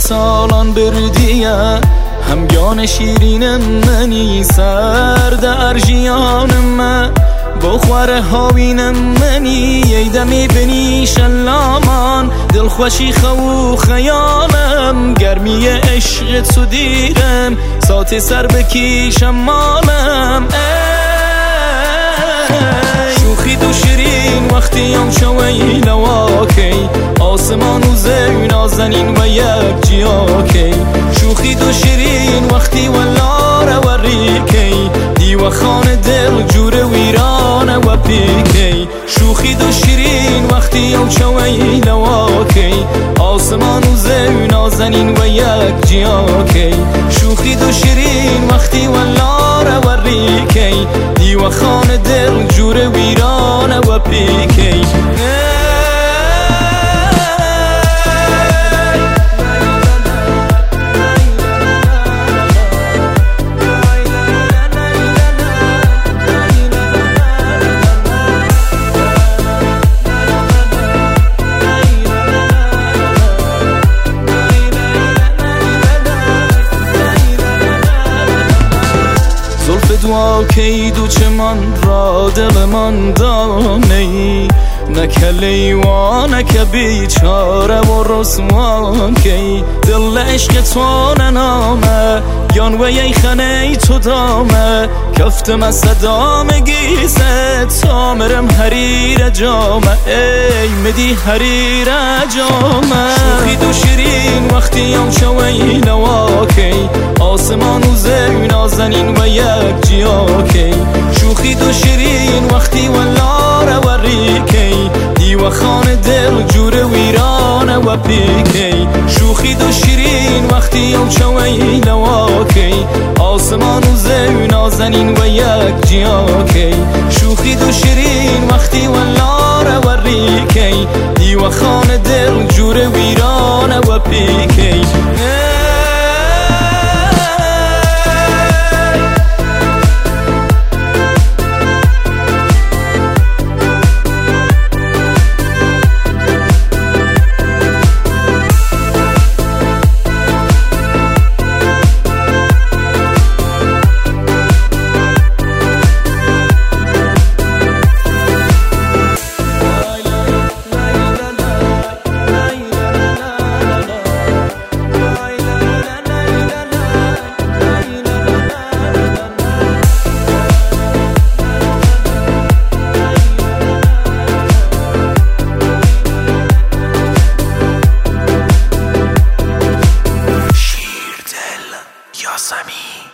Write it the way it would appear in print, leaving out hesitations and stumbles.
سالان بردیه همگان شیرین منی سر در جیان من بخوره هاوین منی ایدمی بنی شلامان دلخوشی خو خیالم گرمی عشق تو دیرم سات سر بکیشم مالم شوخی دو شیرین وقتی هم شوی نواکی آسمان و زمین نازنین و یک جیاکی شوخی دو شیرین وقتی ولاره و ریکی دیو خان دل جور ویرانه و پیکی شوخی دو شیرین وقتی هم شوی نواکی آسمان و زمین نازنین و یک جیاکی شوخی دو شیرین وقتی ولاره و ریکی دیو خان دل جور ویرانه و پیکی دعا کیدو چه من را دل من دانی نکلی و نک بیچاره و رسوان کی دل عشق تو ننامه یان و یی خنه تو دامه کفتم صدام گیزه تامرم حریر جامه ای مدی حریر جامه شوخی دو شیرین وقتی هم شوی نواکی آسمان و زمین نازنین و یک جیاکی شوخی دو شیرین وقتی ولاره و ریکی دیو خان دل جور ویرانه و پیکی شوخی دو شیرین وقتی هم شوی نواکی آسمان و زمین نازنین و یک جیاکی شوخی دو شیرین وقتی ولاره و ریکی دیو خان دل جور ویرانه و پیکی Yasemin